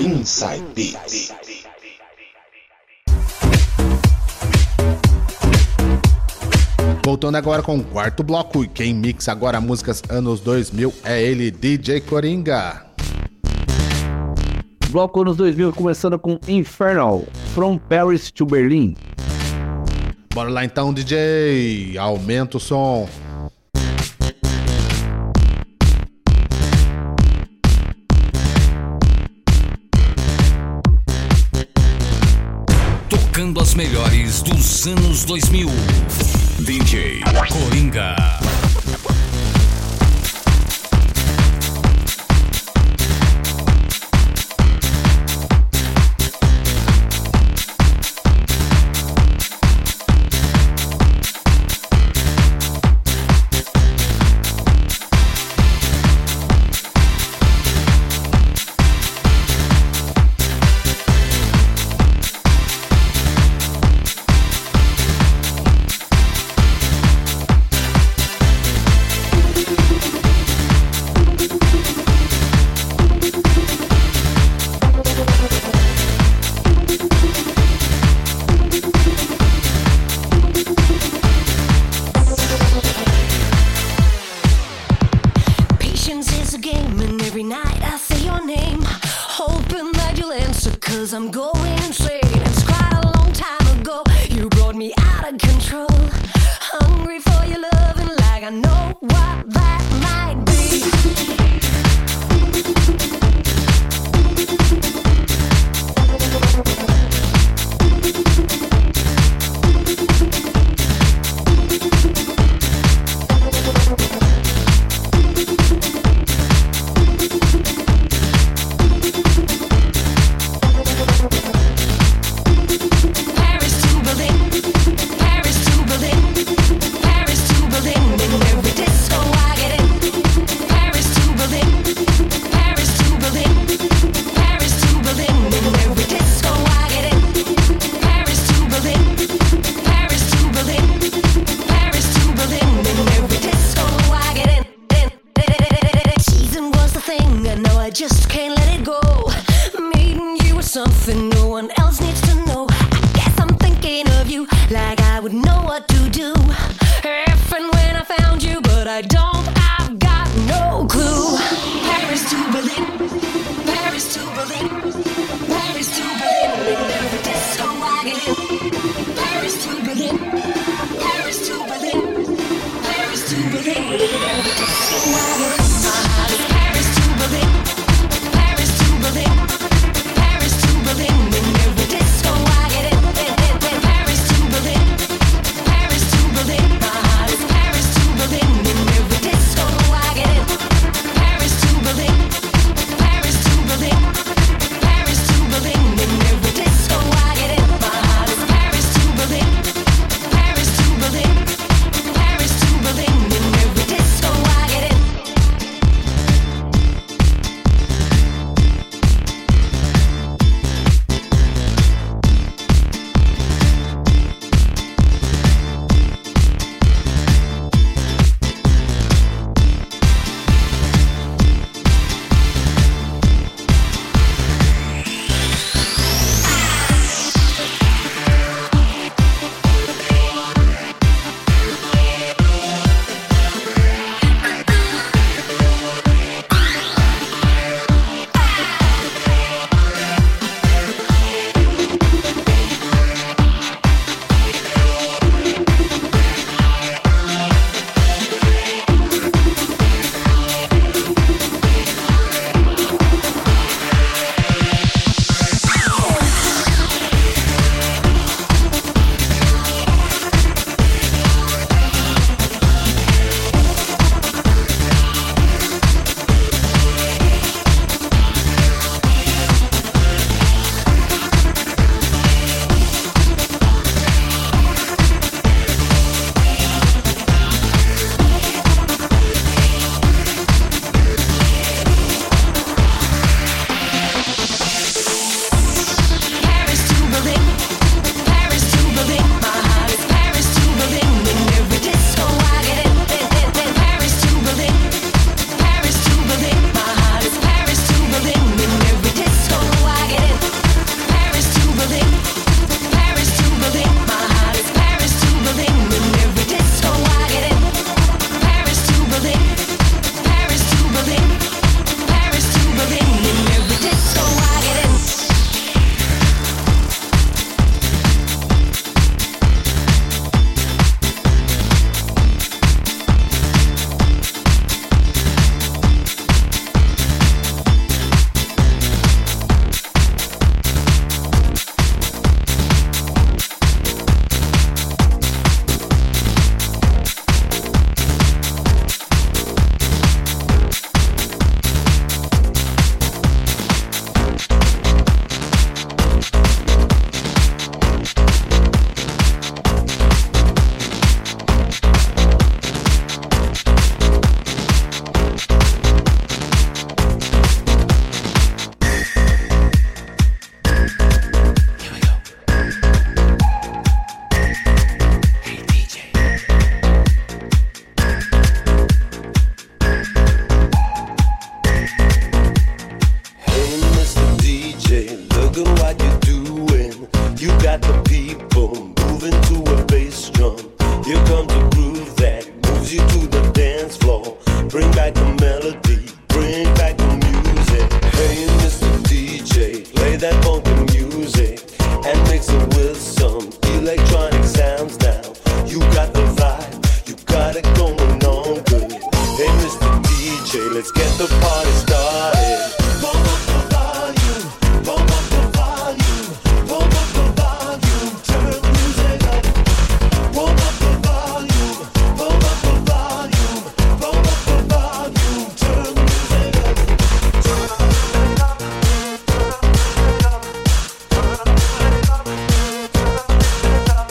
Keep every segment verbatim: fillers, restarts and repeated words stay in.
Inside Beats. Voltando agora com o quarto bloco, e quem mixa agora músicas anos dois mil é ele, D J Coringa. Bloco anos dois mil, começando com Infernal, From Paris to Berlin. Bora lá então, D J, aumenta o som. Tocando as melhores dos anos dois mil. D J Coringa. let's get the party started. Pump up the volume, pump up the volume, pump up the volume, turn the music up. Pump up the volume, pump up the volume, pump up the volume, turn the music up. Turn the music up, turn the music up, turn the music up, turn the music up.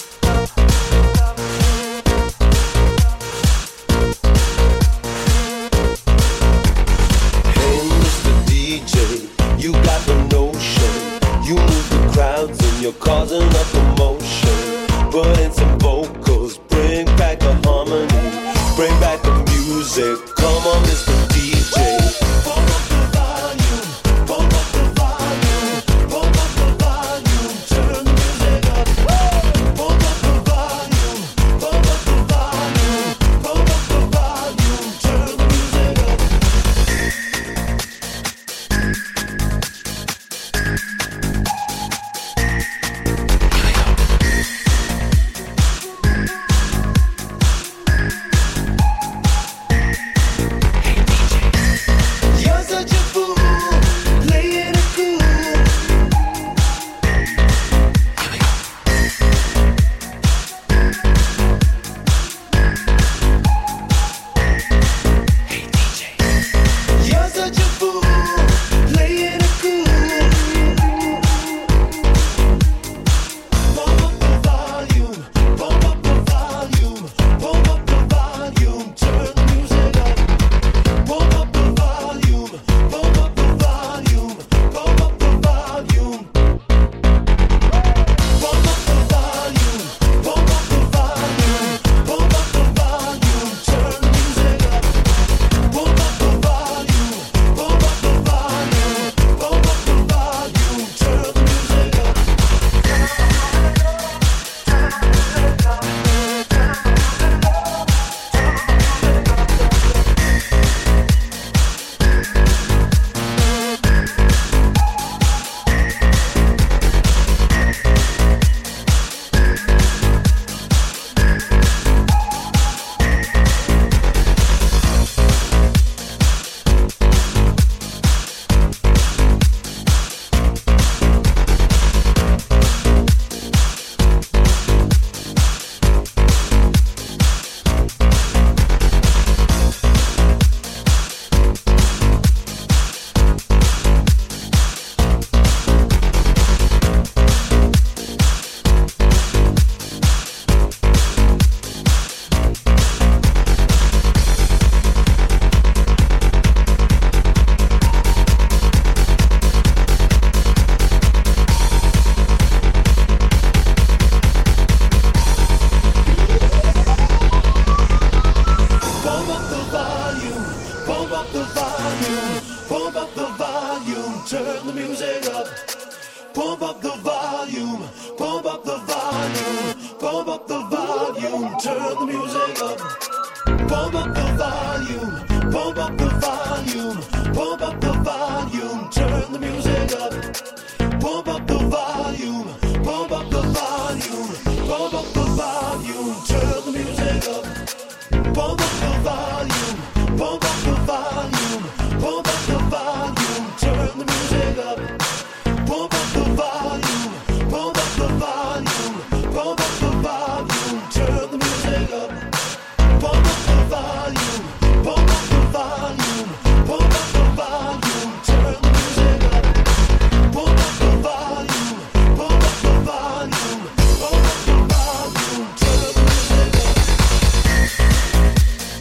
You got the notion, you move the crowds and you're causing a commotion. Put in some vocals, bring back the harmony, bring back the music. Come on, Mister D J. Pump up the volume, pump up the volume, pump up the volume, turn the music up. Pump up the volume, pump up the volume, pump up the volume, turn the music up. You're such a fool, playing it cool. You're such a fool, playing it cool. Pump up the volume, pump up the volume, pump up the volume, turn the music up. Pump up the volume, pump up the volume, pump up the volume. Pump up the volume, pump up the volume, pump up the volume, turn the music up. Pump up the volume, pump up the volume, pump up the volume, turn the music up. Pump up the volume, pump up the volume, pump up the volume, turn the music up. Pump up the volume, pump up the volume, pump up the volume, turn the music up. Pump up the volume, pump up the volume, pump up the volume, turn the music up. Pump up the volume, pump up the volume, pump up the volume, turn the music up. Pump up the volume, pump up the volume, pump up the volume, turn the music up. Pump up the volume, pump up the volume, pump up the volume, turn the music up. Pump up the volume, pump up the volume, pump up the volume, turn the music up. Pump up the volume, pump up the volume, pump up the volume, turn the music up.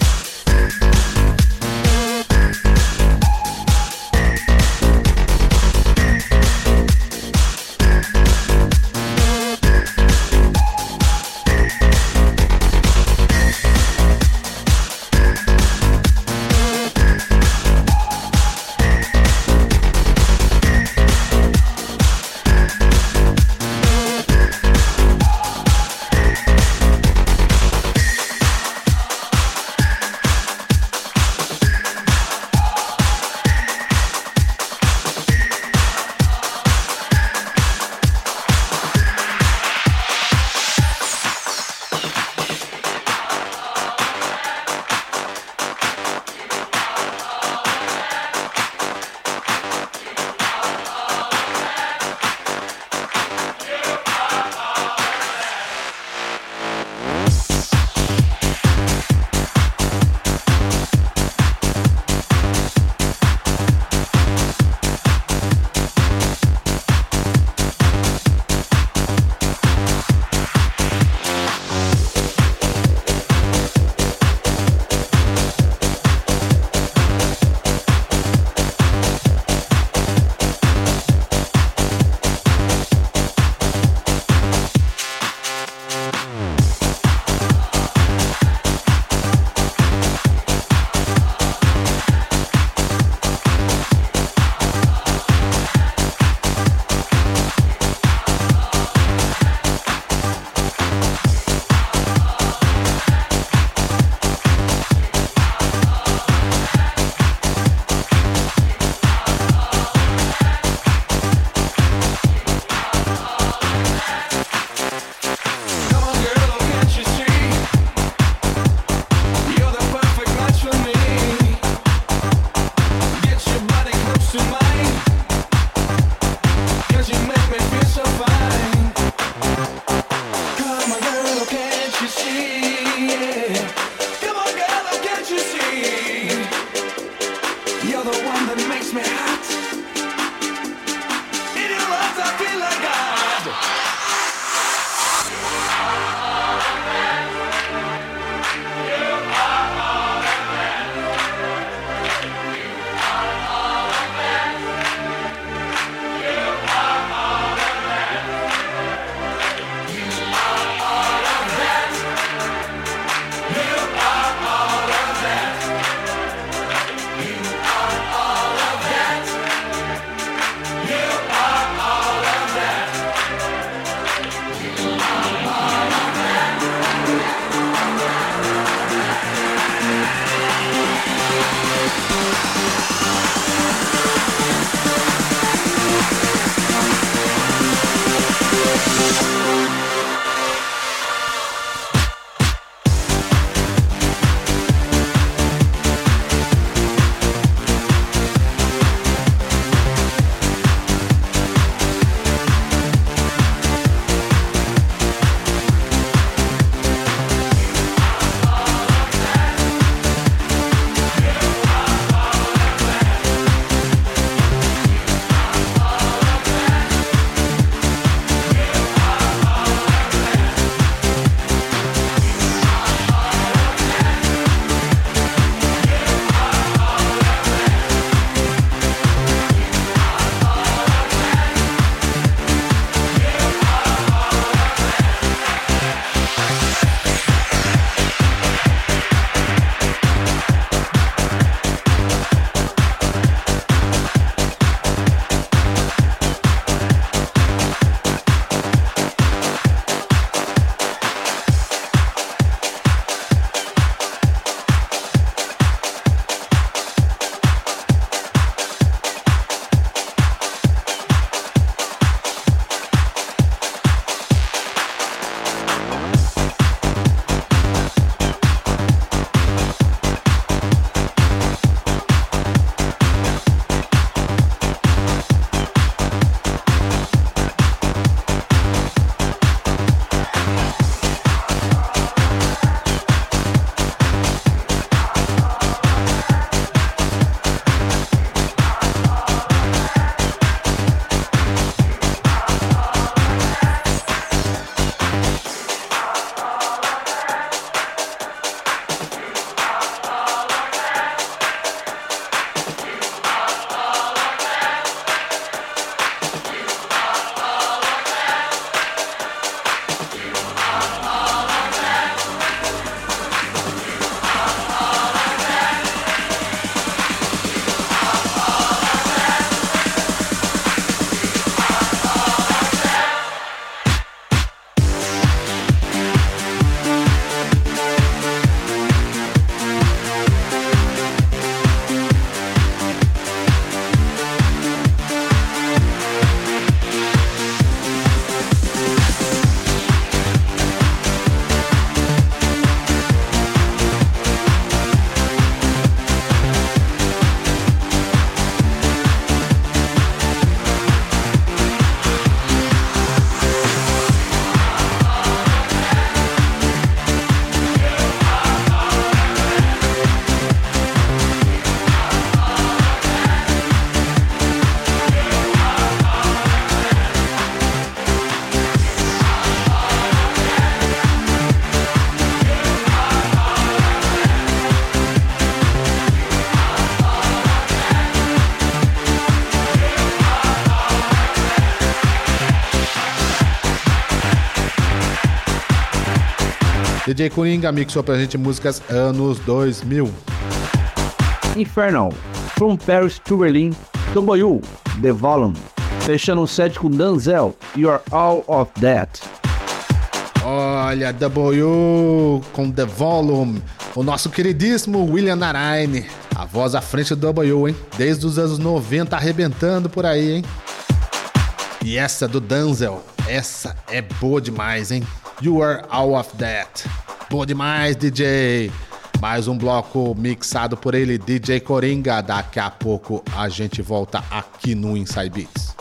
D J Coringa mixou pra gente músicas anos dois mil. Infernal, From Paris to Berlin, W, The Volume. Fechando o set com Denzel, You're All of That. Olha, W com The Volume, o nosso queridíssimo William Naraine, a voz à frente do W, hein? Desde os anos noventa arrebentando por aí, hein? E essa do Denzel, essa é boa demais, hein? You Are All of That. Boa demais, D J. Mais um bloco mixado por ele, D J Coringa. Daqui a pouco a gente volta aqui no Inside Beats.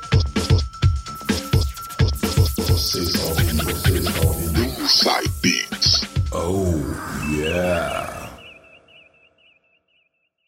Inside Beats.